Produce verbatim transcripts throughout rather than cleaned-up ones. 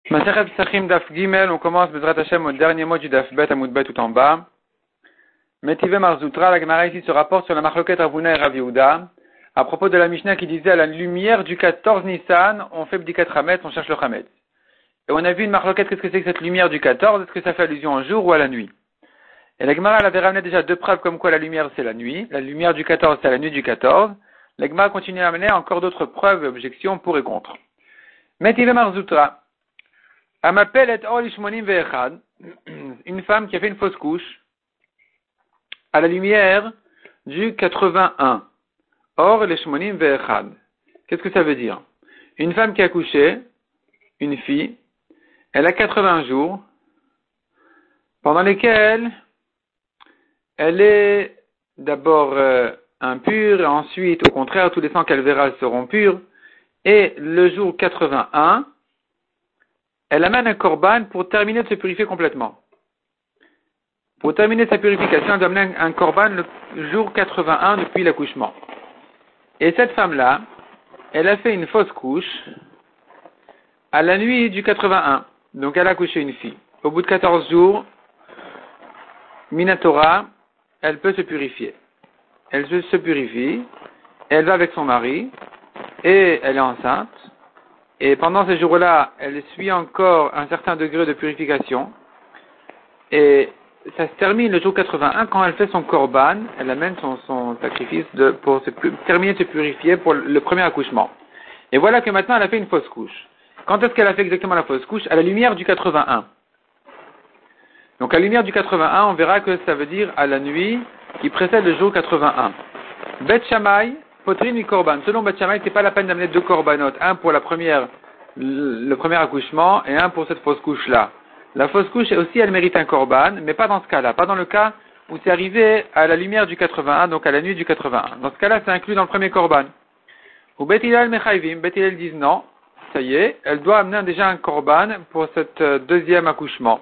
Masechet Pesachim Daf Gimel, on commence Bezrat Hashem au dernier mot du Daf Bet, Amoud Bet tout en bas. Metive Marzoutra, la Gemara ici se rapporte sur la Marloket Ravuna et Rav Yehuda, à propos de la Mishnah qui disait à la lumière du quatorze Nissan, on fait Bdikat Hametz, on cherche le Hametz. Et on a vu une Marloket, qu'est-ce que c'est que cette lumière du quatorze, est-ce que ça fait allusion au jour ou à la nuit? Et la Gemara, elle avait ramené déjà deux preuves comme quoi la lumière c'est la nuit, la lumière du quatorze c'est la nuit du quatorze. La Gemara continue à amener encore d'autres preuves et objections pour et contre. Metive Marzoutra. Amapel or lishmonim ve'echad, une femme qui a fait une fausse couche à la lumière du quatre-vingt-un. Or lishmonim ve'echad. Qu'est-ce que ça veut dire? Une femme qui a couché, une fille, elle a quatre-vingts jours, pendant lesquels elle est d'abord euh, impure, et ensuite, au contraire, tous les sangs qu'elle verra seront purs, et le jour quatre-vingt-un, elle amène un korban pour terminer de se purifier complètement. Pour terminer sa purification, elle doit amener un korban le jour quatre-vingt-un depuis l'accouchement. Et cette femme-là, elle a fait une fausse couche à la nuit du quatre-vingt-un. Donc elle a accouché une fille. Au bout de quatorze jours, Minatora, elle peut se purifier. Elle se purifie, elle va avec son mari, et elle est enceinte. Et pendant ces jours-là, elle suit encore un certain degré de purification. Et ça se termine le jour quatre-vingt-un quand elle fait son korban, elle amène son, son sacrifice de, pour se, terminer de se purifier pour le premier accouchement. Et voilà que maintenant elle a fait une fausse couche. Quand est-ce qu'elle a fait exactement la fausse couche? À la lumière du quatre-vingt-un. Donc à la lumière du quatre-vingt-un, on verra que ça veut dire à la nuit qui précède le jour quatre-vingt-un. Bet Shammai, Potrin et korban. Selon Bet Shammai, c'est pas la peine d'amener deux korbanotes, un pour la première, le premier accouchement et un pour cette fausse couche-là. La fausse couche aussi, elle mérite un korban, mais pas dans ce cas-là, pas dans le cas où c'est arrivé à la lumière du quatre-vingt-un, donc à la nuit du quatre-vingt-un. Dans ce cas-là, c'est inclus dans le premier korban. Ou Bet Hillel Mechayvim, Bet Hillel disent non, ça y est, elle doit amener déjà un korban pour cette deuxième accouchement.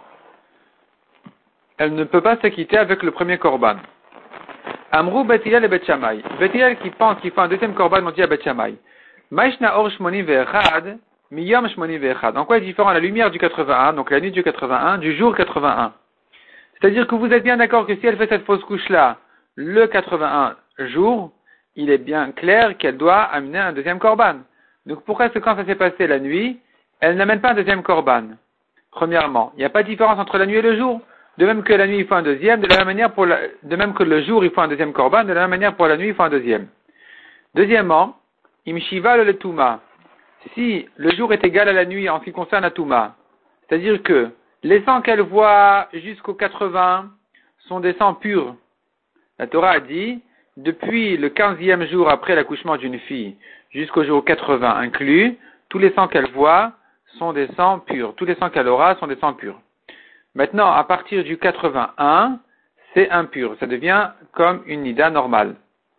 Elle ne peut pas s'acquitter avec le premier korban. Amrou Bet Hillel et Bet Shammai. Bet Hillel qui pense qu'il faut un deuxième korban, on dit à Bet Shammai. Maishna or shmonim ve'echad, miyom shmonim ve'echad. En quoi est différent la lumière du quatre-vingt-un, donc la nuit du quatre-vingt-un, du jour quatre-vingt-un? C'est-à-dire que vous êtes bien d'accord que si elle fait cette fausse couche-là, le quatre-vingt-un jour, il est bien clair qu'elle doit amener un deuxième korban. Donc pourquoi est-ce que quand ça s'est passé la nuit, elle n'amène pas un deuxième korban? Premièrement, il n'y a pas de différence entre la nuit et le jour. De même que la nuit, il faut un deuxième, de la même manière pour la, de même que le jour, il faut un deuxième korban, de la même manière pour la nuit, il faut un deuxième. Deuxièmement, imshiva le touma. Si le jour est égal à la nuit en ce qui concerne la touma, c'est-à-dire que les sangs qu'elle voit jusqu'au quatre-vingts sont des sangs purs. La Torah a dit, depuis le quinzième jour après l'accouchement d'une fille jusqu'au jour quatre-vingts inclus, tous les sangs qu'elle voit sont des sangs purs. Tous les sangs qu'elle aura sont des sangs purs. Maintenant, à partir du quatre-vingt-un, c'est impur. Ça devient comme une nida normale.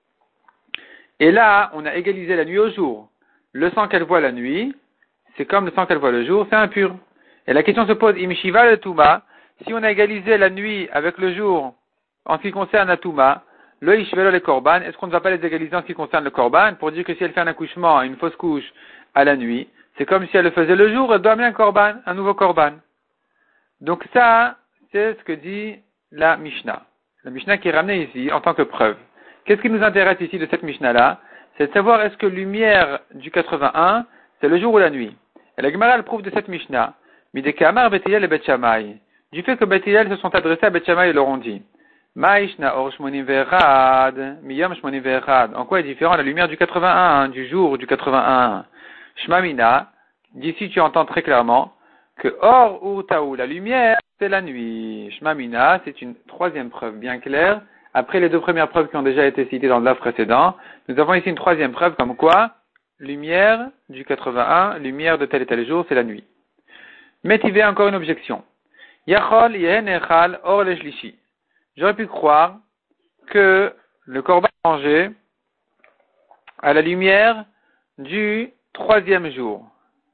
Et là, on a égalisé la nuit au jour. Le sang qu'elle voit la nuit, c'est comme le sang qu'elle voit le jour, c'est impur. Et la question se pose, imshiva le touma, si on a égalisé la nuit avec le jour en ce qui concerne la touma, le ishvelo le korban, est-ce qu'on ne va pas les égaliser en ce qui concerne le korban pour dire que si elle fait un accouchement, une fausse couche à la nuit, c'est comme si elle le faisait le jour, elle doit amener un korban, un nouveau korban. Donc ça, c'est ce que dit la Mishnah. La Mishnah qui est ramenée ici en tant que preuve. Qu'est-ce qui nous intéresse ici de cette Mishnah-là? C'est de savoir est-ce que lumière du quatre-vingt-un, c'est le jour ou la nuit. Et la Gemara, elle prouve de cette Mishnah, Midekamar Bet Hillel et Bet Shammai. Du fait que Bet Hillel se sont adressés à Bet Shammai et leur ont dit, Maishna or shmonim ve'echad, miyom shmonim ve'echad. En quoi est différent la lumière du quatre-vingt-un, du jour du quatre-vingt-un? Shmamina, d'ici tu entends très clairement, que or ou taou, la lumière, c'est la nuit. Shmamina, c'est une troisième preuve bien claire. Après les deux premières preuves qui ont déjà été citées dans le livre précédent, nous avons ici une troisième preuve comme quoi, lumière du quatre-vingt-un, lumière de tel et tel jour, c'est la nuit. Métivé, encore une objection. Yachol yehen echal or leshlishi. J'aurais pu croire que le korban mangé à la lumière du troisième jour.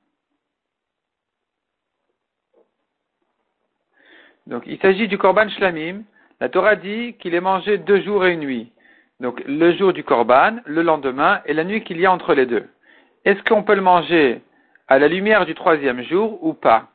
Donc, il s'agit du korban shlamim. La Torah dit qu'il est mangé deux jours et une nuit. Donc, le jour du korban, le lendemain, et la nuit qu'il y a entre les deux. Est-ce qu'on peut le manger à la lumière du troisième jour ou pas?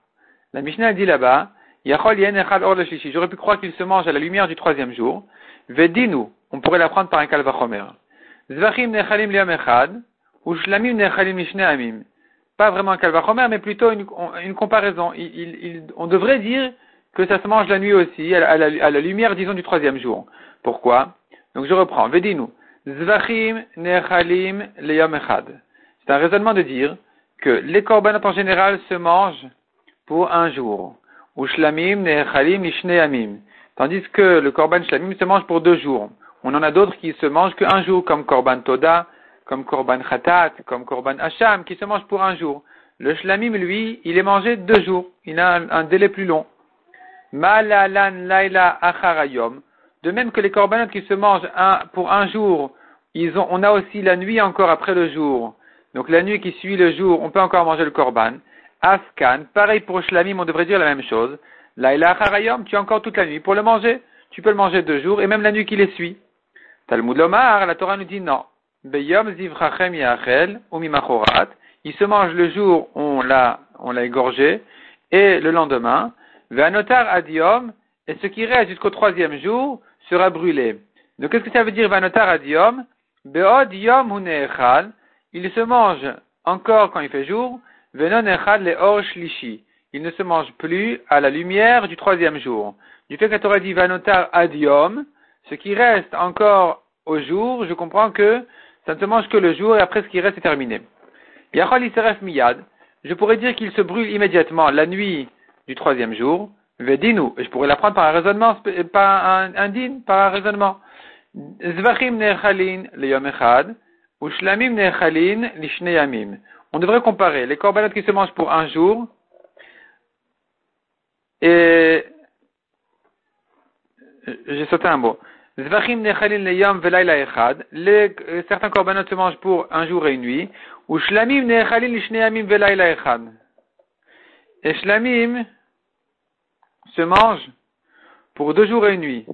La Mishnah dit là-bas, Yachol yen echad or le shlishi. J'aurais pu croire qu'il se mange à la lumière du troisième jour. Vedinu, on pourrait l'apprendre par un kalvachomer. Zvachim nechalim liam echad, ou shlamim nechalim mishne amim. Pas vraiment un kalvachomer, mais plutôt une, une comparaison. Il, il, il, on devrait dire que ça se mange la nuit aussi, à la, à la, à la lumière, disons, du troisième jour. Pourquoi? Donc je reprends. Vedinu. Zvachim nechalim liam echad. C'est un raisonnement de dire que les korbanot en général se mangent pour un jour. Ou shlamim nechalim lishne amim. Tandis que le korban shlamim se mange pour deux jours. On en a d'autres qui se mangent qu'un jour, comme korban toda, comme korban khatat, comme korban hacham, qui se mangent pour un jour. Le shlamim, lui, il est mangé deux jours. Il a un, un délai plus long. Malalan laila acharayom. De même que les korbanot qui se mangent un, pour un jour, ils ont, on a aussi la nuit encore après le jour. Donc la nuit qui suit le jour, on peut encore manger le korban. Askan, pareil pour shlamim, on devrait dire la même chose. Laila acharayom, tu as encore toute la nuit pour le manger. Tu peux le manger deux jours et même la nuit qui les suit. Talmud Lomar, la Torah nous dit non. Beyom zivrachem yachel ou mimachorat. Il se mange le jour où on l'a, on l'a égorgé et le lendemain. Vanotar adiom, et ce qui reste jusqu'au troisième jour sera brûlé. Donc qu'est-ce que ça veut dire vanotar adiom? Beod yom huneechal. Il se mange encore quand il fait jour. Venon echad le or shlishi. Il ne se mange plus à la lumière du troisième jour. Du fait que la Torah dit vanotar adiom, ce qui reste encore au jour, je comprends que ça ne se mange que le jour et après ce qui reste est terminé. Yachol iseref miyad. Je pourrais dire qu'il se brûle immédiatement la nuit du troisième jour. Vedinu. Et je pourrais l'apprendre par un raisonnement, par un, un din, par un raisonnement. Zvachim nechalin le yom echad. Ou shlamim nechalin lishne yamim. On devrait comparer les korbanot qui se mangent pour un jour et j'ai sauté un mot. Zvachim nechalin le yom velayla echad. Les certains korbanot se mangent pour un jour et une nuit. Ou shlamim nechalin lishne yamim velayla echad. Et shlamim se mange pour deux jours et une nuit.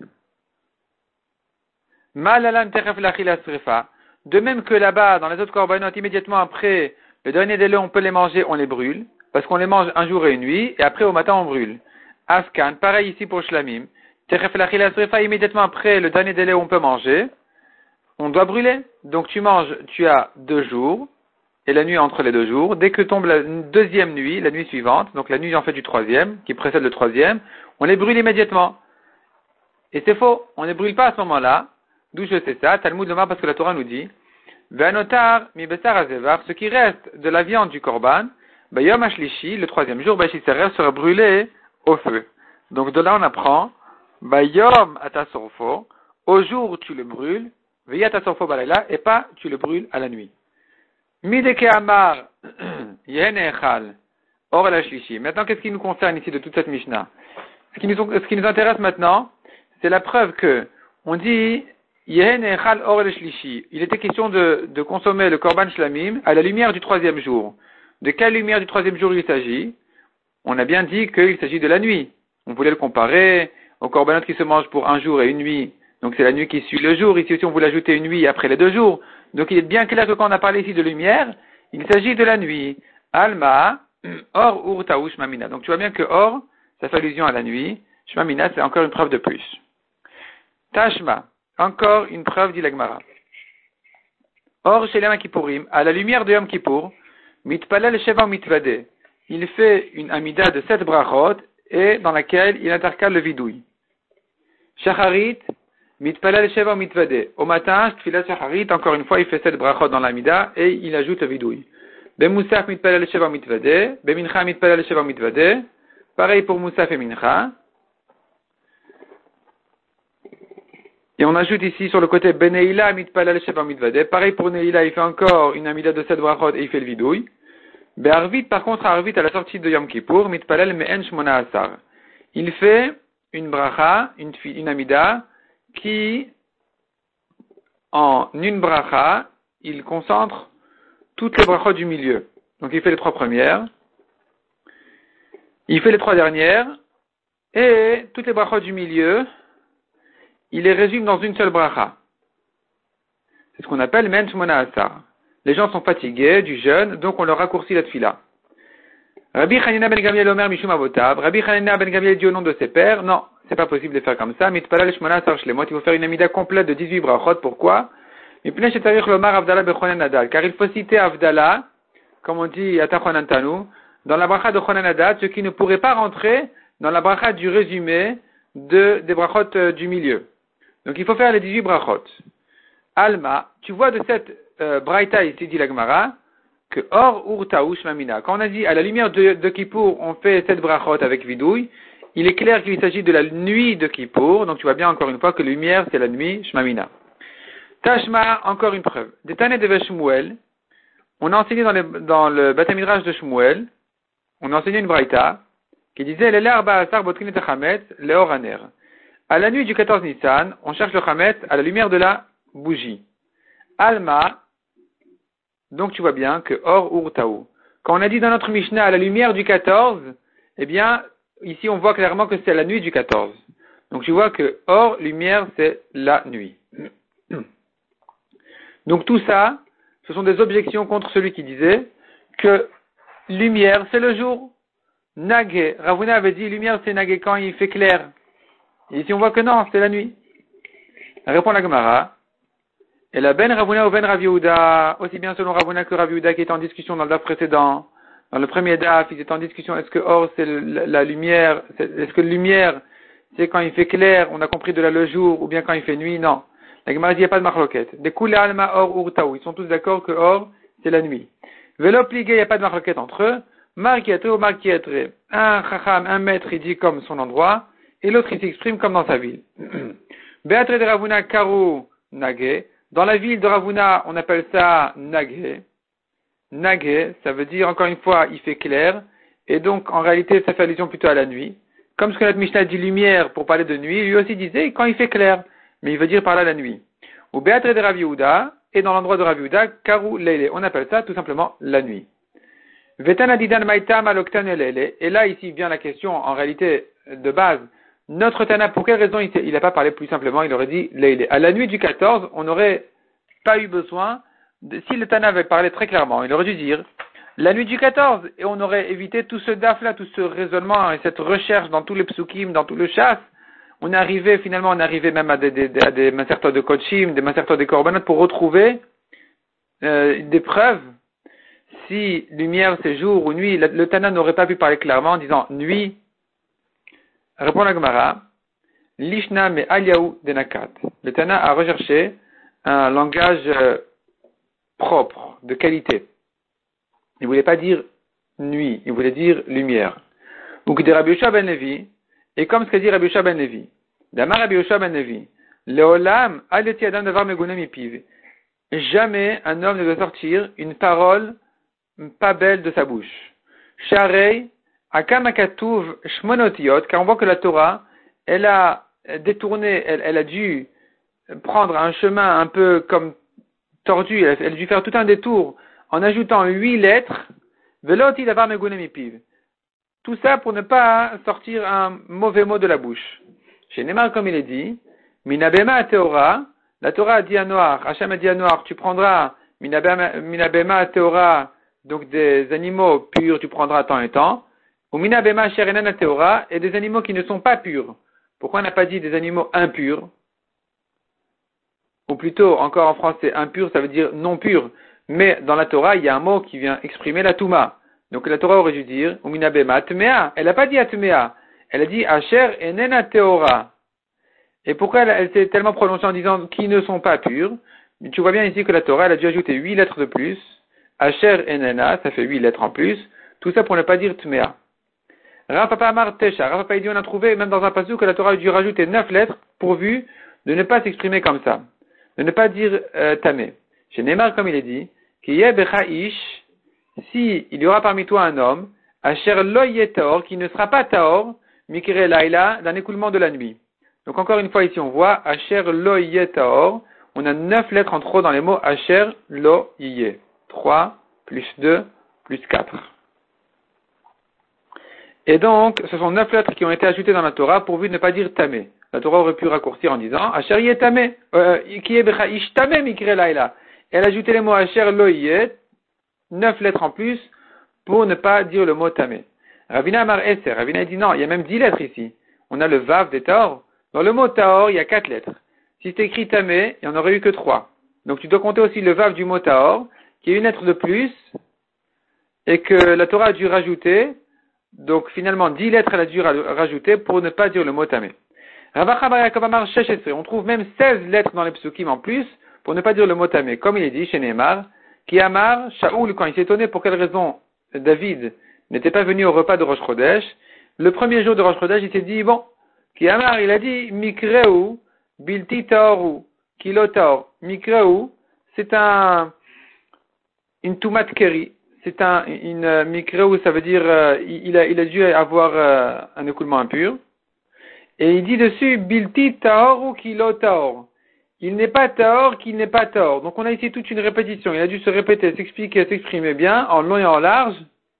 Malalan teref lachila srefa. De même que là-bas, dans les autres korbanot, immédiatement après le dernier délai, on peut les manger, on les brûle, parce qu'on les mange un jour et une nuit, et après au matin on brûle. Askan, pareil ici pour shlamim. Teref lachila srefa, immédiatement après le dernier délai où on peut manger, on doit brûler. Donc tu manges, tu as deux jours, et la nuit entre les deux jours. Dès que tombe la deuxième nuit, la nuit suivante, donc la nuit en fait du troisième, qui précède le troisième, on les brûle immédiatement. Et c'est faux, on ne les brûle pas à ce moment-là. D'où je sais ça? Talmud Lomar, parce que la Torah nous dit, Vanotar mi besar azevar, ce qui reste de la viande du korban, bayom ashlishi, le troisième jour, baishiserer sera brûlé au feu. Donc de là on apprend, bayom atasorfo, au jour tu le brûles, veyat asorfo balayla, et pas tu le brûles à la nuit. Mideke amar, yen echal, or el ashlishi. Maintenant, qu'est-ce qui nous concerne ici de toute cette Mishnah? Ce qui nous, ce qui nous intéresse maintenant, c'est la preuve que, on dit, Yehen echal or el shlishi. Il était question de, de consommer le korban shlamim à la lumière du troisième jour. De quelle lumière du troisième jour il s'agit? On a bien dit qu'il s'agit de la nuit. On voulait le comparer au korbanot qui se mange pour un jour et une nuit. Donc c'est la nuit qui suit le jour. Ici aussi on voulait ajouter une nuit après les deux jours. Donc il est bien clair que quand on a parlé ici de lumière, il s'agit de la nuit. Alma, or ur taou shmamina. Donc tu vois bien que or, ça fait allusion à la nuit. Shmamina, c'est encore une preuve de plus. Tashma. Encore une preuve, dit l'Agmara. Or, chez les Yom Kippourim, à la lumière de Yom Kippour, mitpalel sheva mitvade. Il fait une amida de sept brachot et dans laquelle il intercale le vidouille. Shacharit, mitpalel sheva mitvade. Au matin, tfilat shacharit, encore une fois, il fait sept brachot dans l'amida et il ajoute le vidouille. Bemoussaf mitpalel sheva mitvade. Bemincha mitpalel sheva mitvade. Pareil pour Moussaf et Mincha. Et on ajoute ici sur le côté Beneila mitpalal sheva mitvade. Pareil pour Neila, il fait encore une amida de sept brachot et il fait le vidouille. Be'arvit, par contre, Arvit, à la sortie de Yom Kippour, mitpalal me'en shmona asar. Il fait une bracha, une, une amida, qui, en une bracha, il concentre toutes les brachot du milieu. Donc il fait les trois premières, il fait les trois dernières, et toutes les brachot du milieu, il les résume dans une seule bracha. C'est ce qu'on appelle men shmona asar. Les gens sont fatigués du jeûne, donc on leur raccourcit la tfila. Rabbi Hanina ben Gamliel Omer Mishum Avotav. Rabbi Hanina ben Gamliel dit au nom de ses pères, non, c'est pas possible de faire comme ça. Mitpalal Shmona Asar Shlemot, il faut faire une amida complète de dix-huit brachot. Pourquoi? Mipnei shetarich lomar Avdallah bechonen Hadad. Car il faut citer Avdallah, comme on dit Atachonan Tanu, dans la bracha de Chonan Hadad, ce qui ne pourrait pas rentrer dans la bracha du résumé de, des brachot euh, du milieu. Donc il faut faire les dix-huit brachot. Alma, tu vois de cette euh, braïta ici, dit la Gemara, que Or Ur Taou Shmamina. Quand on a dit à la lumière de, de Kippour, on fait cette brachot avec vidouille, il est clair qu'il s'agit de la nuit de Kippour, donc tu vois bien encore une fois que lumière c'est la nuit, Shmamina. Tashma, encore une preuve. Détané de Shmuel, on a enseigné dans, les, dans le Beth Midrash de Shmuel, on a enseigné une braïta qui disait Lele Arba Asar Botkin et Chametz Leor Aner. À la nuit du quatorze Nissan, on cherche le Chametz à la lumière de la bougie. Alma, donc tu vois bien que Or Ur Taou. Quand on a dit dans notre Mishnah à la lumière du quatorze, eh bien, ici on voit clairement que c'est la nuit du quatorze. Donc tu vois que Or, lumière, c'est la nuit. Donc tout ça, ce sont des objections contre celui qui disait que lumière, c'est le jour. Nagé, Ravuna avait dit lumière, c'est Nagé quand il fait clair. Et ici on voit que non, c'est la nuit. Répond la Gemara. Et la Ben Ravuna ou Ben Rav Yehuda, aussi bien selon Ravuna que Rav Yehuda qui est en discussion dans le daf précédent. Dans le premier daf, ils étaient en discussion, est-ce que Or c'est la, la lumière, c'est, est-ce que lumière c'est quand il fait clair, on a compris de là le jour, ou bien quand il fait nuit, non. La Gemara dit, il n'y a pas de marloquette. Des Kula Alma Or Ur Taou, ils sont tous d'accord que Or c'est la nuit. Velo Pligé, il n'y a pas de marloquette entre eux. Marquietre ou marquietre. Un chacham, un maître, il dit comme son endroit, et l'autre il s'exprime comme dans sa ville. Beatre de Ravuna Karu Nagé. Dans la ville de Ravuna, on appelle ça Nagé. Nagé, ça veut dire, encore une fois, il fait clair. Et donc, en réalité, ça fait allusion plutôt à la nuit. Comme ce que notre Mishnah dit lumière pour parler de nuit, lui aussi disait quand il fait clair. Mais il veut dire par là la nuit. Ou Beatre de Rav Yehuda, et dans l'endroit de Rav Yehuda, Karu Leile. On appelle ça tout simplement la nuit. Vetana Didan Maïtam Aloktan Leile. Et là, ici vient la question, en réalité, de base. Notre Tana, pour quelle raison il n'a pas parlé plus simplement, il aurait dit Leile. À la nuit du quatorze, on n'aurait pas eu besoin, de, si le Tana avait parlé très clairement, il aurait dû dire la nuit du quatorze, et on aurait évité tout ce daf-là, tout ce raisonnement et cette recherche dans tous les psukim, dans tout le chasse. On est arrivé, finalement, on est arrivé même à des, des, à des masertos de Kochim, des masertos de Korbanot pour retrouver euh, des preuves. Si lumière c'est jour ou nuit, le, le Tana n'aurait pas pu parler clairement en disant nuit. Répond la Gemara, Lishna me aliaou denakat. Le Tana a recherché un langage euh, propre, de qualité. Il ne voulait pas dire nuit, il voulait dire lumière. Ou que de Rabbi Yoshua ben Levi, et comme ce qu'a dit Rabbi Yoshua ben Levi, Damar Rabbi Yoshua ben Levi, Leolam aleti adam davar megunem mipiv. Jamais un homme ne doit sortir une parole pas belle de sa bouche. Sharei Akam akatuv shmonotiot, car on voit que la Torah, elle a détourné, elle, elle a dû prendre un chemin un peu comme tordu, elle, elle a dû faire tout un détour en ajoutant huit lettres, veloti davar megunem mipiv. Tout ça pour ne pas sortir un mauvais mot de la bouche. Chez Neymar, comme il est dit, minabema teora, la Torah a dit à Noach, Hachem a dit à Noach, tu prendras minabema teora, donc des animaux purs, tu prendras temps et temps. Ou minabema sherenan teora, et des animaux qui ne sont pas purs. Pourquoi on n'a pas dit des animaux impurs? Ou plutôt, encore en français, impur, ça veut dire non pur. Mais dans la Torah, il y a un mot qui vient exprimer la touma. Donc la Torah aurait dû dire, ou minabema atmea. Elle n'a pas dit atmea. Elle a dit asher enena teora. Et pourquoi elle, elle s'est tellement prononcée en disant qui ne sont pas purs? Tu vois bien ici que la Torah, elle a dû ajouter huit lettres de plus. Asher enena, ça fait huit lettres en plus. Tout ça pour ne pas dire tmea. Rav Papa Amar Tesha. Rav Papa dit, on a trouvé, même dans un passage que la Torah a dû rajouter neuf lettres, pourvu de ne pas s'exprimer comme ça. De ne pas dire euh, tamé. Chez Neymar, comme il est dit, Kiye becha ish, si il y aura parmi toi un homme, Asher lo yetor, qui ne sera pas taor, mikire laila, d'un écoulement de la nuit. Donc encore une fois ici on voit, Asher lo yetor, on a neuf lettres en trop dans les mots Asher lo yé. trois, plus deux, plus quatre. Et donc, ce sont neuf lettres qui ont été ajoutées dans la Torah pourvu de ne pas dire tamé. La Torah aurait pu raccourcir en disant Asher yé tamé, qui est becha ish tamé mikire laila. Elle a ajouté les mots Asher lo yé, neuf lettres en plus, pour ne pas dire le mot tamé. Ravina Amar Eser, Ravina dit non, il y a même dix lettres ici. On a le vav des taor. Dans le mot taor, il y a quatre lettres. Si c'est écrit tamé, il n'y en aurait eu que trois. Donc tu dois compter aussi le vav du mot taor, qui est une lettre de plus, et que la Torah a dû rajouter. Donc finalement, dix lettres elle a dû rajouter pour ne pas dire le mot tamé. Ravacha bar Yaakov Amar Shesh Esrei, on trouve même seize lettres dans les psukim en plus, pour ne pas dire le mot tamé. Comme il est dit chez Nehemar, qui Amar, Shaoul, quand il s'est étonné pour quelle raison David n'était pas venu au repas de Rosh Chodesh, le premier jour de Rosh Chodesh, il s'est dit, bon, qui Amar, il a dit, Mikreu, Bilti Taoru, Kilotaor. Mikreu, c'est un, une Tumat Keri. C'est un, une, uh, Mikreu, ça veut dire, euh, il, a, il a dû avoir euh, un écoulement impur. Et il dit dessus, Bilti Taoru, Kilotaor. Il n'est pas Taor, qu'il n'est pas Taor. Donc on a ici toute une répétition. Il a dû se répéter, s'expliquer, s'exprimer bien, en long et en large.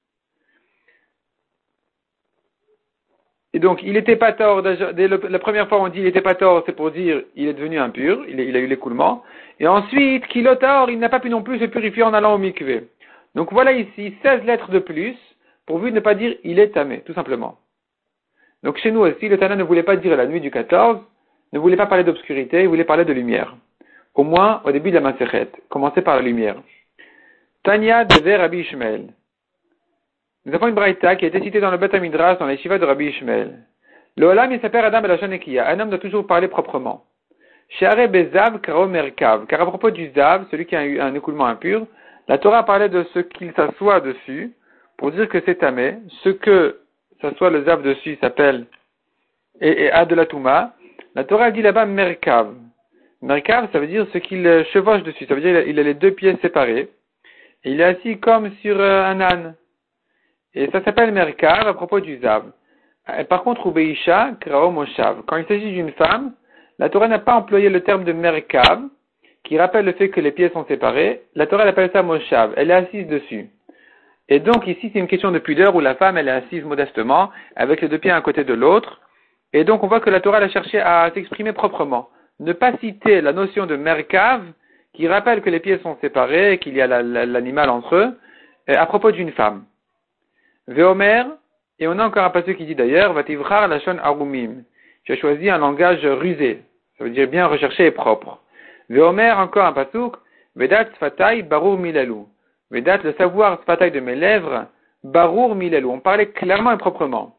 Et donc, il n'était pas tort, dès le, la première fois on dit il n'était pas tort, c'est pour dire il est devenu impur, il, il a eu l'écoulement. Et ensuite, qu'il est tort, il n'a pas pu non plus se purifier en allant au mikvé. Donc voilà ici seize lettres de plus, pourvu de ne pas dire il est tamé, tout simplement. Donc chez nous aussi, le Tana ne voulait pas dire la nuit du quatorze, ne voulait pas parler d'obscurité, il voulait parler de lumière. Au moins, au début de la Masechet, commencer par la lumière. Tanya devait Rabbi Ishmael. Nous avons une braïta qui a été citée dans le Beth Midrash, dans les Shiva de Rabbi Ishmael. Le Olam, il s'appelle Adam el Nekiya. Un homme doit toujours parler proprement. Sheare bezav karo merkav. Car à propos du zav, celui qui a eu un écoulement impur, la Torah parlait de ce qu'il s'assoit dessus, pour dire que c'est tamé. Ce que s'assoit le zav dessus s'appelle, et, et a de la touma. La Torah dit là-bas merkav. Merkav, ça veut dire ce qu'il chevauche dessus. Ça veut dire qu'il a les deux pieds séparés. Et il est assis comme sur euh, un âne. Et ça s'appelle Merkav à propos du Zav. Par contre, Ubeisha, Krao Moshav. Quand il s'agit d'une femme, la Torah n'a pas employé le terme de Merkav, qui rappelle le fait que les pieds sont séparés. La Torah appelle ça Moshav. Elle est assise dessus. Et donc ici, c'est une question de pudeur où la femme, elle est assise modestement, avec les deux pieds à un côté de l'autre. Et donc on voit que la Torah a cherché à s'exprimer proprement. Ne pas citer la notion de Merkav, qui rappelle que les pieds sont séparés, qu'il y a la, la, l'animal entre eux, à propos d'une femme. Veomer, et on a encore un passage qui dit d'ailleurs, Vativrar lachon arumim. Tu as choisi un langage rusé. Ça veut dire bien recherché et propre. Veomer, encore un pasuk, Vedat sfatai barur milalou. Vedat, le savoir sfatai de mes lèvres, barur milalou. On parlait clairement et proprement.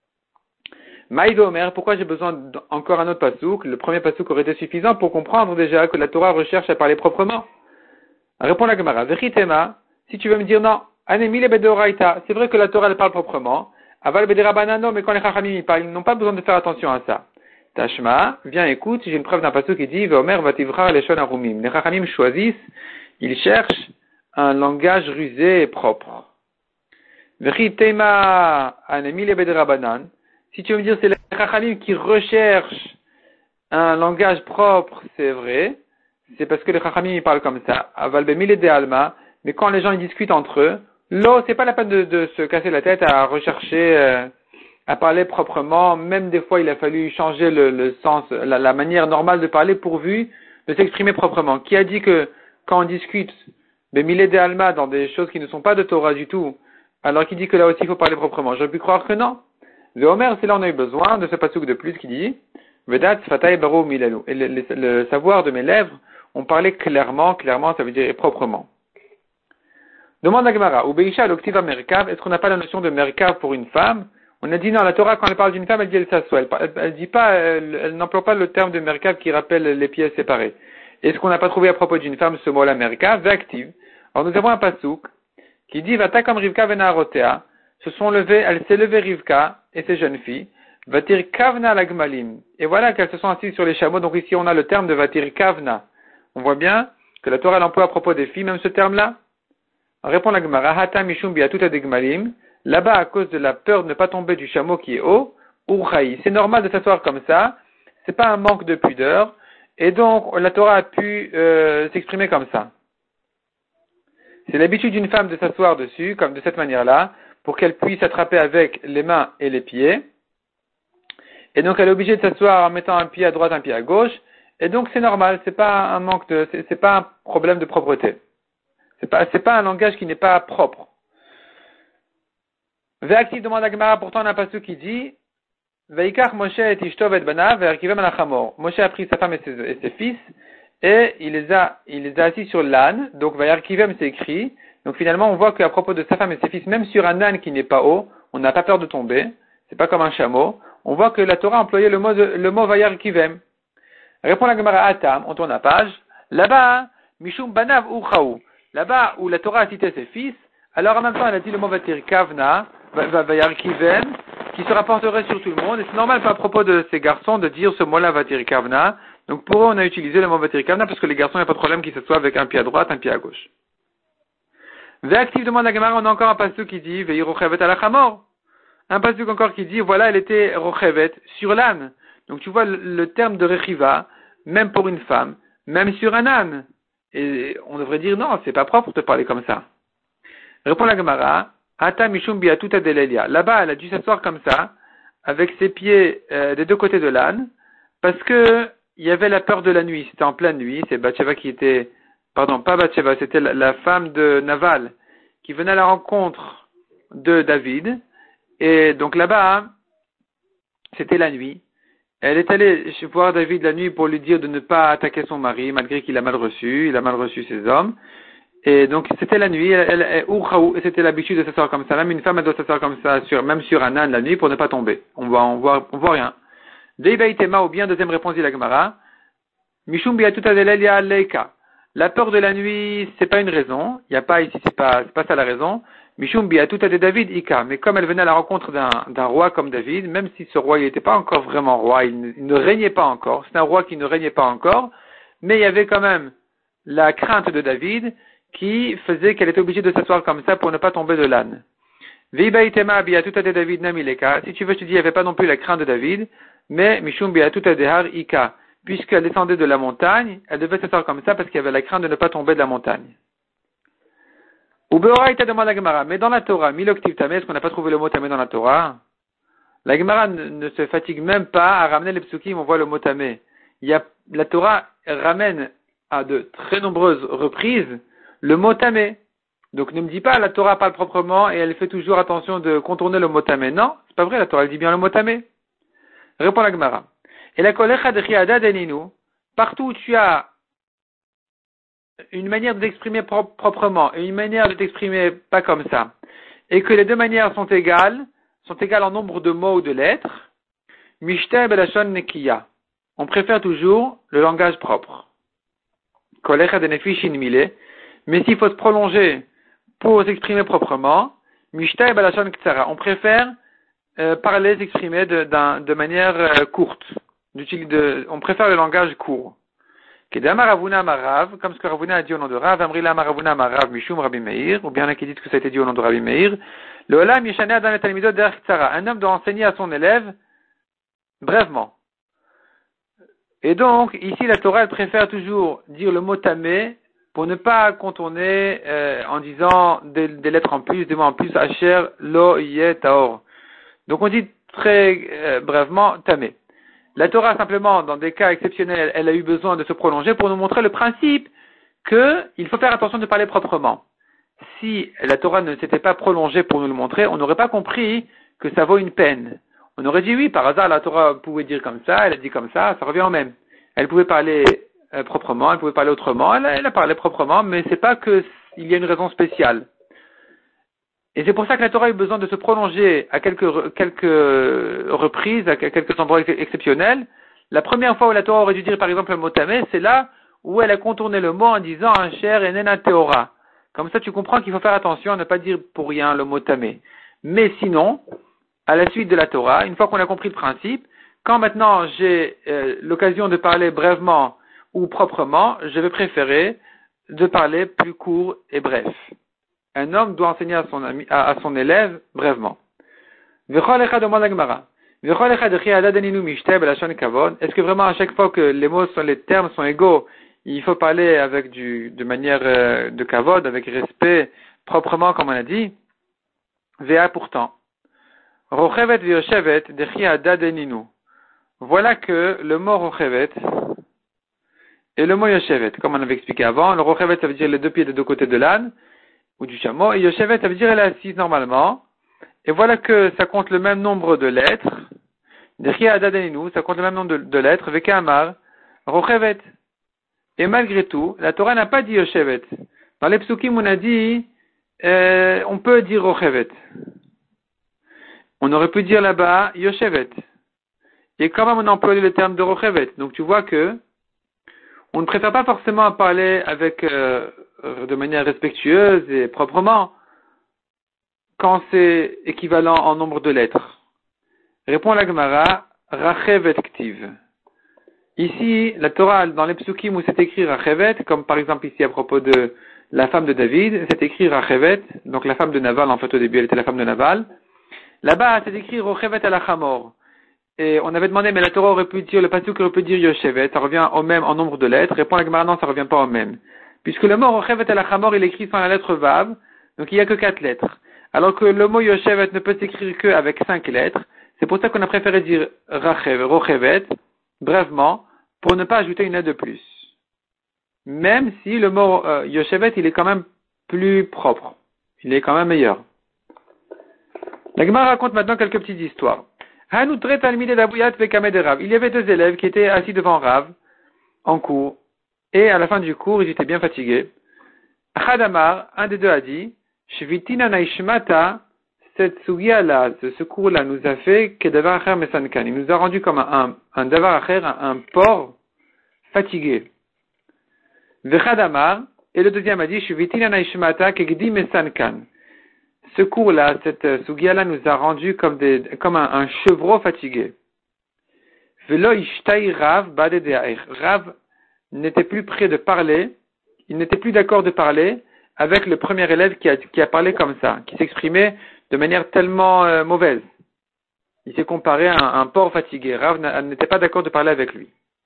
Maï Veomer, pourquoi j'ai besoin d'encore un autre pasuk? Le premier pasuk aurait été suffisant pour comprendre déjà que la Torah recherche à parler proprement. Répond la Gemara, Vechitema, si tu veux me dire non, c'est vrai que la Torah elle parle proprement. Aval bederabanano, mais quand les Chachamim ils parlent, ils n'ont pas besoin de faire attention à ça. Tashma, viens écoute, j'ai une preuve d'un passage qui dit Veomer vativrar leshon arumim. Les Chachamim choisissent, ils cherchent un langage rusé et propre. Vechitema anemile bederabanan. Si tu veux me dire c'est les Chachamim qui recherchent un langage propre, c'est vrai. C'est parce que les Chachamim ils parlent comme ça. Aval bemile de alma, mais quand les gens ils discutent entre eux, l'eau, c'est pas la peine de, de se casser la tête à rechercher, euh, à parler proprement. Même des fois, il a fallu changer le, le sens, la, la manière normale de parler pourvu de s'exprimer proprement. Qui a dit que quand on discute, Bemile de Alma, dans des choses qui ne sont pas de Torah du tout, alors qui dit que là aussi il faut parler proprement? J'aurais pu croire que non. Le Homer, c'est là on a eu besoin de ce pasuk de plus qui dit Vedat Sfatai Baro Milalu. Et le, le, le savoir de mes lèvres, on parlait clairement, clairement, ça veut dire proprement. Demande à Gemara, ou Beisha l'octiva merkav, est-ce qu'on n'a pas la notion de merkav pour une femme? On a dit non, la Torah, quand elle parle d'une femme, elle dit elle s'assoit. Elle, elle, elle dit pas, elle, elle n'emploie pas le terme de merkav qui rappelle les pieds séparés. Est-ce qu'on n'a pas trouvé à propos d'une femme ce mot-là merkav, active? Alors nous avons un pasouk qui dit Vata comme Rivka venarotea, se sont levées, elle s'est levée Rivka et ses jeunes filles, Vatir kavna lagmalim. Et voilà qu'elles se sont assises sur les chameaux. Donc ici on a le terme de Vatir kavna. On voit bien que la Torah elle emploie à propos des filles même ce terme-là. Répond la Gemara, Hata mishum biatuta degmalim. Là-bas, à cause de la peur de ne pas tomber du chameau qui est haut, urchaï. C'est normal de s'asseoir comme ça. C'est pas un manque de pudeur. Et donc, la Torah a pu euh, s'exprimer comme ça. C'est l'habitude d'une femme de s'asseoir dessus, comme de cette manière-là, pour qu'elle puisse attraper avec les mains et les pieds. Et donc, elle est obligée de s'asseoir en mettant un pied à droite, un pied à gauche. Et donc, c'est normal. C'est pas un manque de, c'est, c'est pas un problème de propreté. C'est pas, c'est pas un langage qui n'est pas propre. Ve'aktiv demande à Gemara, pourtant on a un passage qui dit, Veikach Moshe et Ishtov et Banav, ve'arkivem al Chamor. Moshe a pris sa femme et ses, et ses fils, et il les a, il les a assis sur l'âne, donc ve'arkivem c'est écrit. Donc finalement on voit qu'à propos de sa femme et ses fils, même sur un âne qui n'est pas haut, on n'a pas peur de tomber, c'est pas comme un chameau, on voit que la Torah a employé le mot, de, le mot ve'arkivem. Répond la Gemara Atam, on tourne la page, là-bas, Mishum Banav ou Chaou, là-bas où la Torah a cité ses fils, alors en même temps elle a dit le mot Vatirkavna, Vayarkivem, qui se rapporterait sur tout le monde, et c'est normal pas à propos de ces garçons de dire ce mot-là Vatirkavna, donc pour eux on a utilisé le mot Vatirkavna parce que les garçons il n'y a pas de problème qu'ils s'assoient avec un pied à droite, un pied à gauche. Ve'aktiv demande la Gemara, on a encore un passage qui dit Ve'irochevet ala Chamor, un passage encore qui dit voilà elle était rochevet sur l'âne, donc tu vois le, le terme de rechiva, même pour une femme, même sur un âne, et on devrait dire non, c'est pas propre de parler comme ça. Répond la Gemara, Ata Mishum Biatuta Delelia. Là-bas, elle a dû s'asseoir comme ça, avec ses pieds euh, des deux côtés de l'âne, parce que il y avait la peur de la nuit. C'était en pleine nuit. C'est Bathsheba qui était, pardon, pas Bathsheba, c'était la, la femme de Naval qui venait à la rencontre de David. Et donc là-bas, c'était la nuit. Elle est allée voir David la nuit pour lui dire de ne pas attaquer son mari, malgré qu'il a mal reçu. Il a mal reçu ses hommes. Et donc, c'était la nuit, elle, elle, elle, c'était l'habitude de s'asseoir comme ça. Même une femme, elle doit s'asseoir comme ça, sur, même sur un âne la nuit, pour ne pas tomber. On voit, on voit, on voit rien. Deibaitema, ou bien, deuxième réponse, dit la Gemara. Mishum biatuta delelia leika. La peur de la nuit, c'est pas une raison. Il y a pas ici, c'est pas, c'est pas ça la raison. Mishum biatuta de David ika. Mais comme elle venait à la rencontre d'un, d'un roi comme David, même si ce roi, il n'était pas encore vraiment roi, il ne, il ne régnait pas encore. C'est un roi qui ne régnait pas encore. Mais il y avait quand même la crainte de David, qui faisait qu'elle était obligée de s'asseoir comme ça pour ne pas tomber de l'âne. Veibaitema biatuta de David namileka. Si tu veux, je te dis, il n'y avait pas non plus la crainte de David, mais Mishum biatuta de har ika. Puisqu'elle descendait de la montagne, elle devait s'asseoir comme ça parce qu'il y avait la crainte de ne pas tomber de la montagne. Ubeoraita demande la Gemara. Mais dans la Torah, miloktiv tamé, est-ce qu'on n'a pas trouvé le mot tamé dans la Torah? La Gemara ne, ne se fatigue même pas à ramener les psukim, on voit le mot tamé. Il y a, la Torah ramène à de très nombreuses reprises le mot tamé. Donc ne me dis pas la Torah parle proprement et elle fait toujours attention de contourner le mot tamé. Non, c'est pas vrai, la Torah elle dit bien le mot tamé. Répond la Gemara. Et la kolecha de chiada deninu, partout où tu as une manière de t'exprimer pro- proprement et une manière de t'exprimer pas comme ça, et que les deux manières sont égales, sont égales en nombre de mots ou de lettres, mishte belashon nekiya. On préfère toujours le langage propre. Kolecha de nefishin mile. Mais s'il faut se prolonger pour s'exprimer proprement, mishta et balashon ktsara, on préfère euh, parler, s'exprimer de, de manière euh, courte. De, on préfère le langage court. Kedama Ravuna Marav, comme ce que Ravuna a dit au nom de Rav, Amrila Maravuna Marav Mishum Rabbi Meir, ou bien il y en a qui disent que ça a été dit au nom de Rabbi Meir. Le Olam Yeshane Adam et Talmidot der ktsara, un homme doit enseigner à son élève brèvement. Et donc, ici, la Torah, elle préfère toujours dire le mot tamé, pour ne pas contourner euh, en disant des, des lettres en plus, des mots en plus, Asher, Lo, Yeh, Taor. Donc on dit très euh, brèvement Tamé. La Torah simplement, dans des cas exceptionnels, elle, elle a eu besoin de se prolonger pour nous montrer le principe qu'il faut faire attention de parler proprement. Si la Torah ne s'était pas prolongée pour nous le montrer, on n'aurait pas compris que ça vaut une peine. On aurait dit oui, par hasard la Torah pouvait dire comme ça, elle a dit comme ça, ça revient au même. Elle pouvait parler Euh, proprement, elle pouvait parler autrement, elle, elle a parlé proprement, mais c'est pas que il y a une raison spéciale. Et c'est pour ça que la Torah a eu besoin de se prolonger à quelques, quelques reprises, à quelques endroits ex- exceptionnels. La première fois où la Torah aurait dû dire par exemple le mot tamé, c'est là où elle a contourné le mot en disant un cher et nena teora. Comme ça tu comprends qu'il faut faire attention à ne pas dire pour rien le mot tamé. Mais sinon, à la suite de la Torah, une fois qu'on a compris le principe, quand maintenant j'ai euh, l'occasion de parler brèvement ou proprement, je vais préférer de parler plus court et bref. Un homme doit enseigner à son, ami, à, à son élève brèvement. Est-ce que vraiment à chaque fois que les mots sont, les termes sont égaux, il faut parler avec du, de manière euh, de kavod, avec respect, proprement comme on a dit? Vea pourtant. Voilà que le mot rochevet et le mot yoshevet, comme on avait expliqué avant, le rochevet ça veut dire les deux pieds des deux côtés de l'âne, ou du chameau, et yoshevet ça veut dire elle est assise normalement, et voilà que ça compte le même nombre de lettres. Ça compte le même nombre de, de lettres. Vekamar, Rochevet. Et malgré tout, la Torah n'a pas dit Yoshevet. Dans les psukim, on a dit, euh, on peut dire Rochevet. On aurait pu dire là-bas Yoshevet. Et quand même, on a employé le terme de Rochevet. Donc tu vois que on ne préfère pas forcément parler avec euh, de manière respectueuse et proprement quand c'est équivalent en nombre de lettres. Répond la Gemara, Rachevet Ktiv. Ici, la Torah, dans les psukim où c'est écrit Rachevet, comme par exemple ici à propos de la femme de David, c'est écrit Rachevet, donc la femme de Naval, en fait au début elle était la femme de Naval. Là-bas, c'est écrit Rochevet al Achamor. Et on avait demandé, mais la Torah aurait pu dire, le pasuk aurait pu dire Yoshevet, ça revient au même en nombre de lettres. Répond la Gemara, non, ça revient pas au même. Puisque le mot Rochevet al Achamor, il est écrit sans la lettre Vav, donc il n'y a que quatre lettres. Alors que le mot Yoshevet ne peut s'écrire qu'avec cinq lettres. C'est pour ça qu'on a préféré dire Rachevet, Rochevet, brèvement, pour ne pas ajouter une lettre de plus. Même si le mot euh, Yoshevet, il est quand même plus propre. Il est quand même meilleur. La Gemara raconte maintenant quelques petites histoires. Il y avait deux élèves qui étaient assis devant Rav en cours, et à la fin du cours, ils étaient bien fatigués. Chadamar, un des deux a dit, Shvitina naishmata, cette sugia-là, ce cours-là nous a fait que davar acher mesankan. Il nous a rendu comme un, un davar acher, un, un porc fatigué. Vechadamar, et le deuxième a dit, Shvitina naishmata, kegdi mesankan. Ce cours-là, cette sugia-là nous a rendu comme des, comme un, un chevreau fatigué. Velo ishtai Rav bade de'aich. Rav n'était plus prêt de parler, il n'était plus d'accord de parler avec le premier élève qui a, qui a parlé comme ça, qui s'exprimait de manière tellement euh, mauvaise. Il s'est comparé à un, un porc fatigué. Rav n'était pas d'accord de parler avec lui.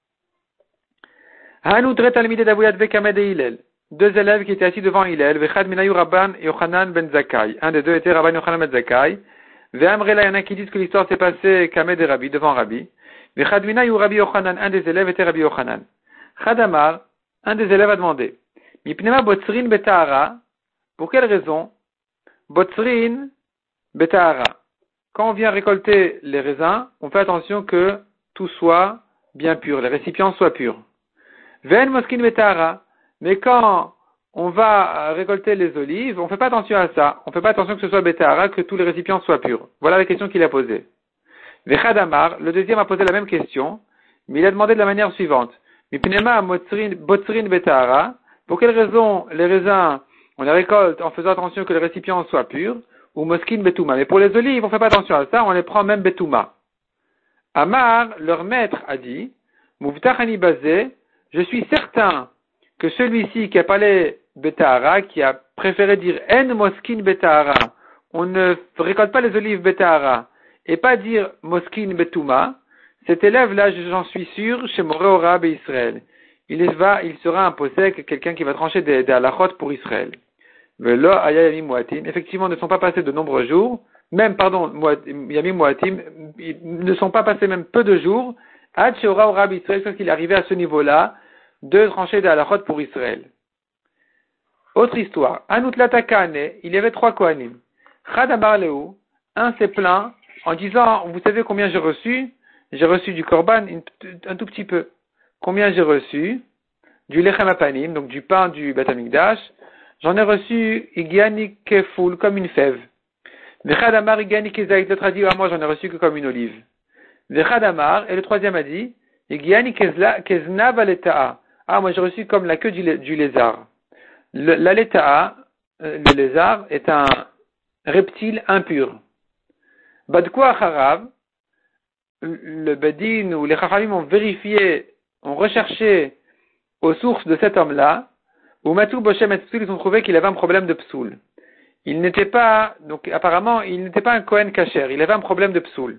Hanudre talmide d'Avouyat vekamed et Hillel. Deux élèves qui étaient assis devant Hillel, Vechad minayu Rabban Yochanan ben Zakkai. Un des deux était Rabban Yochanan ben Zakkai. Ve'amrela, il y en a qui disent que l'histoire s'est passée Kamed et Rabbi, devant Rabbi. Vechad minayu Rabbi Yochanan, un des élèves était Rabbi Yochanan. Chadamar, un des élèves a demandé, Mipnema botzrin betahara, pour quelle raison? Botzrin betahara. Quand on vient récolter les raisins, on fait attention que tout soit bien pur, les récipients soient purs. Ve'en moskin betahara. Mais quand on va récolter les olives, on ne fait pas attention à ça. On ne fait pas attention que ce soit betahara, que tous les récipients soient purs. Voilà la question qu'il a posée. Vechadamar, le deuxième a posé la même question, mais il a demandé de la manière suivante. Mipnema botzrin betahara. Pour quelle raison les raisins, on les récolte en faisant attention que les récipients soient purs, ou moskin betouma. Mais pour les olives, on ne fait pas attention à ça, on les prend même betouma. Amar, leur maître, a dit, Muvtachani bazé, je suis certain que celui-ci qui a parlé betahara, qui a préféré dire en moskin betahara, on ne récolte pas les olives betahara, et pas dire moskin betouma, cet élève-là, j'en suis sûr, chez Moré Orab et Israël. Il va, il sera un possèque, quelqu'un qui va trancher des, des halachot pour Israël. Velo ayayami muatim. Effectivement, ne sont pas passés de nombreux jours, même, pardon, yami muatim, ils ne sont pas passés même peu de jours, ad sheora Orab Israël, quand il est arrivé à ce niveau-là, de trancher des halachot pour Israël. Autre histoire. Anut latakane, il y avait trois kohanim. Chadamar leu, un s'est plaint en disant, vous savez combien j'ai reçu? J'ai reçu du korban un tout petit peu. Combien j'ai reçu? Du lechem apanim, donc du pain du Beth Amikdash. J'en ai reçu igiani kefoul, comme une fève. Vechad amar igiani kezait, l'autre a dit, ah, moi j'en ai reçu que comme une olive. Vechad amar, et le troisième a dit, igiani keznav aleta'a. Ah, moi j'ai reçu comme la queue du, du lézard. Le, la leta'a, le lézard, est un reptile impur. Badkwa acharav, le Bedin ou les Chachamim ont vérifié, ont recherché aux sources de cet homme-là, où Matou Boshem et Psoul, ils ont trouvé qu'il avait un problème de Psoul. Il n'était pas, donc apparemment, il n'était pas un Kohen Kacher, il avait un problème de Psoul.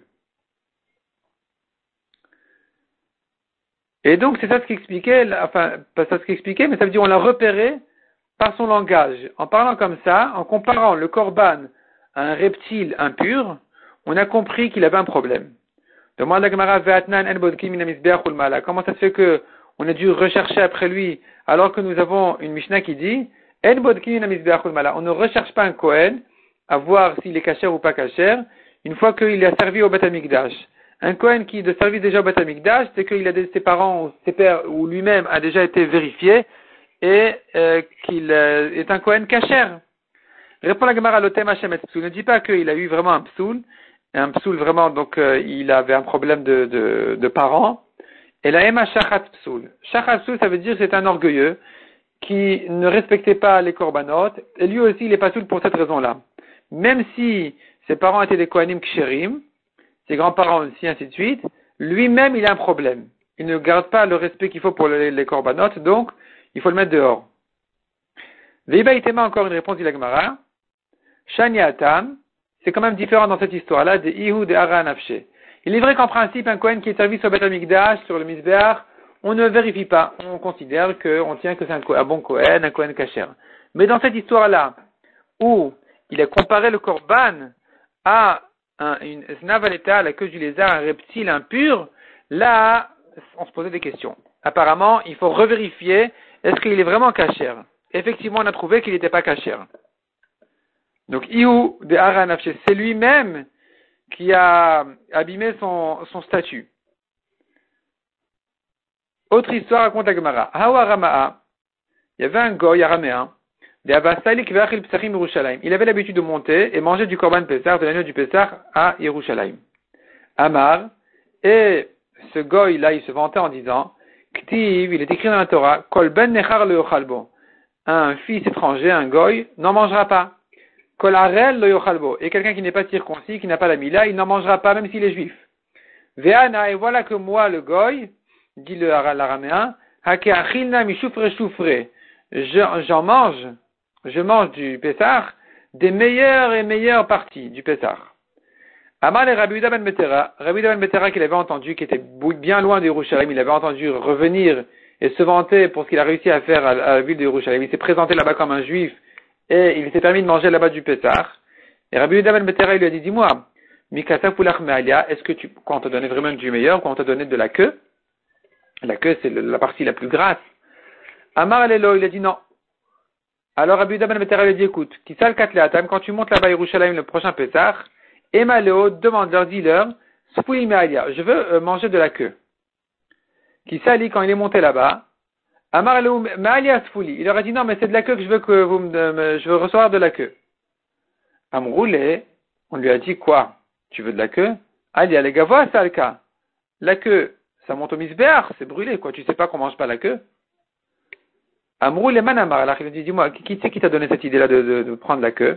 Et donc, c'est ça ce qui expliquait, enfin, pas ça ce qui expliquait, mais ça veut dire on l'a repéré par son langage. En parlant comme ça, en comparant le korban à un reptile impur, on a compris qu'il avait un problème. Demande la Gemara, comment ça se fait que on a dû rechercher après lui, alors que nous avons une Mishnah qui dit, on ne recherche pas un Kohen à voir s'il est kasher ou pas kasher, une fois qu'il a servi au Beth Amikdash. Un Kohen qui de service déjà au Beth Amikdash, c'est qu'il a des, ses parents ou ses pères ou lui-même a déjà été vérifié et euh, qu'il euh, est un Kohen kasher. Répond la Gemara Lotem Hashem et Psoul. Ne dit pas qu'il a eu vraiment un Psoul, un Psoul vraiment, donc euh, il avait un problème de, de, de parents. Et la Ema Shachat Psoul. Shachat Psoul, ça veut dire que c'est un orgueilleux qui ne respectait pas les korbanot, et lui aussi il est pas Psoul pour cette raison-là. Même si ses parents étaient des Kohanim Ksherim, ses grands-parents aussi, ainsi de suite, lui-même il a un problème. Il ne garde pas le respect qu'il faut pour les, les korbanot, donc il faut le mettre dehors. Veiba Itema, encore une réponse de la Gemara. Shania Atam, c'est quand même différent dans cette histoire-là de Ihu de Ara Nafshe. Il est vrai qu'en principe, un Kohen qui est servi sur Beth Amikdash, sur le Mizbeach, on ne vérifie pas. On considère qu'on tient que c'est un, un bon Kohen, un Kohen kasher. Mais dans cette histoire-là, où il a comparé le Korban à un, une Snavaleta, la queue du lézard, un reptile impur, là, on se posait des questions. Apparemment, il faut revérifier, est-ce qu'il est vraiment kasher? Effectivement, on a trouvé qu'il n'était pas kasher. Donc, Ihu de Ara Nafshe, c'est lui-même qui a abîmé son, son statut. Autre histoire raconte la Gemara. Hawa Rama'a, il y avait un goy araméen, il avait l'habitude de monter et manger du korban Pessah, de l'agneau du Pessah à Yerushalayim. Amar, et ce goy là, il se vantait en disant, Ktiv, il est écrit dans la Torah, Kol ben nechar le yochalbo, un fils étranger, un goy, n'en mangera pas. Kol arel le yochalbo, et quelqu'un qui n'est pas circoncis, qui n'a pas la mila, il n'en mangera pas même s'il est juif. Ve'ana, et voilà que moi, le goy, dit le l'araméen, hake achilna mi choufre choufre, j'en mange, je mange du Pessah, des meilleures et meilleures parties du Pessah. Amar le Rabbi Yehuda ben Betera, Rabbi Yehuda ben Betera qu'il avait entendu, qui était bien loin de Yerushalayim, il avait entendu revenir et se vanter pour ce qu'il a réussi à faire à, à la ville de Yerushalayim. Il s'est présenté là-bas comme un juif et il s'est permis de manger là-bas du Pessah. Et Rabbi Yehuda ben Betera, il lui a dit, dis-moi, Mikasa Pulach Me'alia, est-ce que tu, quand on t'a donné vraiment du meilleur, quand on t'a donné de la queue, la queue c'est le, la partie la plus grasse. Amar Lelo, il a dit non. Alors Rabbi Yehuda ben Betera lui a dit, écoute, Kisal Katleatam, quand tu montes là-bas à Yerushalayim le prochain Pessah, Ema Leo, demande-leur, dis-leur, Spouli Me'alia, je veux euh, manger de la queue. Kisali, quand il est monté là-bas, Amar Leo Me'alia Spouli, il leur a dit non, mais c'est de la queue que je veux que vous me, me je veux recevoir de la queue. Amroulé, on lui a dit quoi? Tu veux de la queue? Alia, les gavois, c'est le cas. La queue, ça monte au misbéar, c'est brûlé, quoi. Tu sais pas qu'on mange pas la queue? Amrou les manamar, alors il a dit, dis-moi, qui, qui c'est qui t'a donné cette idée-là de, de, de prendre la queue?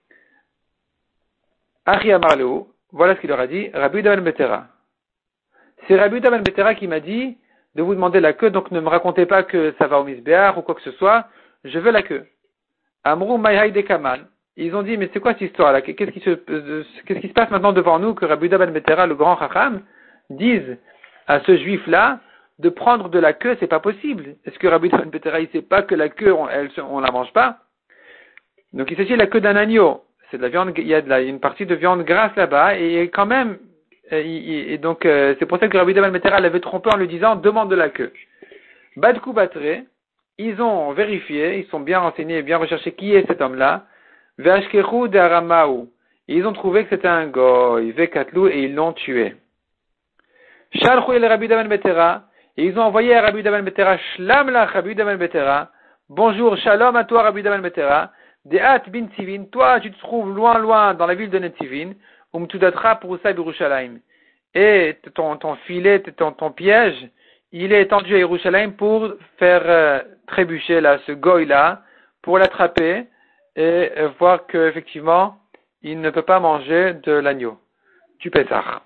Achi Amarleo, voilà ce qu'il leur a dit, Rabbi Yehuda ben Betera. C'est Rabbi Yehuda ben Betera qui m'a dit de vous demander la queue, donc ne me racontez pas que ça va au misbéar ou quoi que ce soit, je veux la queue. Amrou Mayhaï de Kaman. Ils ont dit, mais c'est quoi cette histoire-là? Qu'est-ce qui se, qu'est-ce qui se passe maintenant devant nous que Rabbi Yehuda ben Betera, le grand Chacham, dise à ce juif-là de prendre de la queue, c'est pas possible. Est-ce que Rabbi Yehuda ben Betera, il sait pas que la queue, on, elle, on la mange pas? Donc il s'agit de la queue d'un agneau. C'est de la viande, il y a de la, une partie de viande grasse là-bas, et quand même, et, et donc, euh, c'est pour ça que Rabbi Yehuda ben Betera l'avait trompé en lui disant, demande de la queue. Badkou Batre, ils ont vérifié, ils sont bien renseignés et bien recherchés qui est cet homme-là. Ve'ashkeru de Aramaou. Ils ont trouvé que c'était un goy, Vekatlou, et ils l'ont tué. Shalchou el Rabbi Yehuda ben Betera, et ils ont envoyé à Rabbi Yehuda ben Betera, Shlam lach Rabbi Yehuda ben Betera, bonjour, shalom à toi Rabbi Yehuda ben Betera, De'at bin Tzivin, toi tu te trouves loin loin dans la ville de Netzivin, umtudatra prousa Yerushalayim, et ton, ton filet, ton, ton piège, il est tendu à Yerushalayim pour faire euh, trébucher là, ce goy là, pour l'attraper, et euh, voir qu'effectivement, il ne peut pas manger de l'agneau, du Pessah.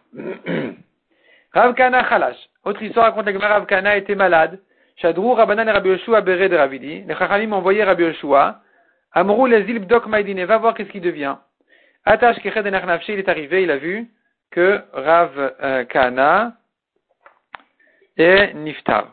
Rav Kana Khalash. Autre histoire raconte que Rav Kana était malade. Shadrou Rabbanan et Rabbi Yoshua Bere de Ravidi. Les Chachamim ont envoyé Rabbi Yoshua. Amrou les îles Bdok Maïdine. Va voir qu'est-ce qu'il devient. Atash Keched Enach Nafshi, il est arrivé, il a vu que Rav euh, Kana est Niftar.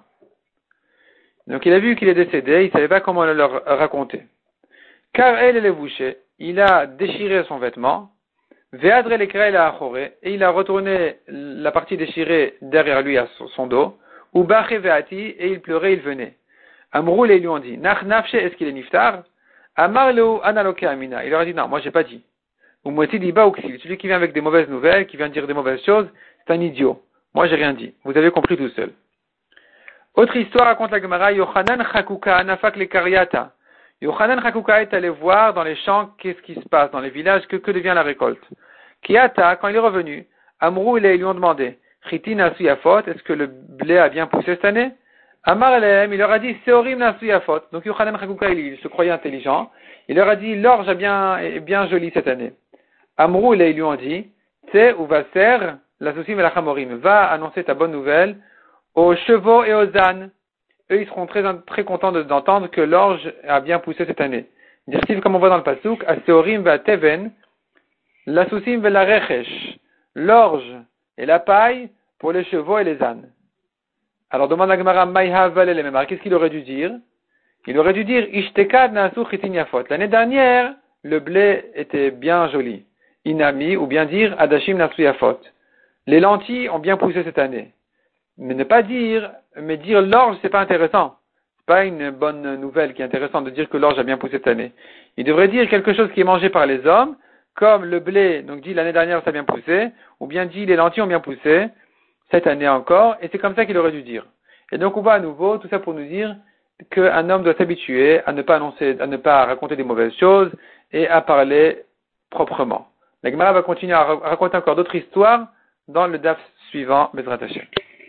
Donc il a vu qu'il est décédé, il savait pas comment le leur raconter. Car elle est bouché, il a déchiré son vêtement. Ve'adre l'ekra il a achoré, et il a retourné la partie déchirée derrière lui à son dos. Ou baché ve'ati, et il pleurait, il venait. Amroul et ils lui ont dit, nach nafshe, est-ce qu'il est niftar? Amarleu analoke amina. Il leur a dit, non, moi j'ai pas dit. ou Moti Diba ou Ksil. Celui qui vient avec des mauvaises nouvelles, qui vient dire des mauvaises choses, c'est un idiot. Moi, j'ai rien dit. Vous avez compris tout seul. Autre histoire raconte la Gemara, Yochanan Chakuka Anafak le Karyata. Yochanan Chakuka est allé voir dans les champs qu'est-ce qui se passe, dans les villages, que, que devient la récolte. Kiata, quand il est revenu, Amrou, ils lui ont demandé, Chitin Asuyafot, est-ce que le blé a bien poussé cette année? Amar Elem, il leur a dit, Seorim Nasuyafot. Donc Yochanan Chakuka, il se croyait intelligent. Il leur a dit, l'orge a bien, est bien jolie cette année. Amrou, ils lui ont dit, Tse ou Vaser, la Sousim et la Chamorim, va annoncer ta bonne nouvelle aux chevaux et aux ânes. Eux, ils seront très, très contents de, d'entendre que l'orge a bien poussé cette année. Dire-t-il, comme on voit dans le Pasuk, Aseorim va Teven, la Sousim ve la Rechesh, l'orge et la paille pour les chevaux et les ânes. Alors demande la Gemara, Maïha Valé les Memar, qu'est-ce qu'il aurait dû dire? Il aurait dû dire, Ishtekad Nasu Chitin Yafot. L'année dernière, le blé était bien joli. Inami, ou bien dire, Adashim Nasu Yafot. Les lentilles ont bien poussé cette année. Mais ne pas dire, mais dire l'orge, c'est pas intéressant. C'est pas une bonne nouvelle qui est intéressante de dire que l'orge a bien poussé cette année. Il devrait dire quelque chose qui est mangé par les hommes, comme le blé, donc dit l'année dernière ça a bien poussé, ou bien dit les lentilles ont bien poussé, cette année encore, et c'est comme ça qu'il aurait dû dire. Et donc on va à nouveau, tout ça pour nous dire qu'un homme doit s'habituer à ne pas annoncer, à ne pas raconter des mauvaises choses, et à parler proprement. La Gemara va continuer à raconter encore d'autres histoires dans le daf suivant, Bezrat Hashem.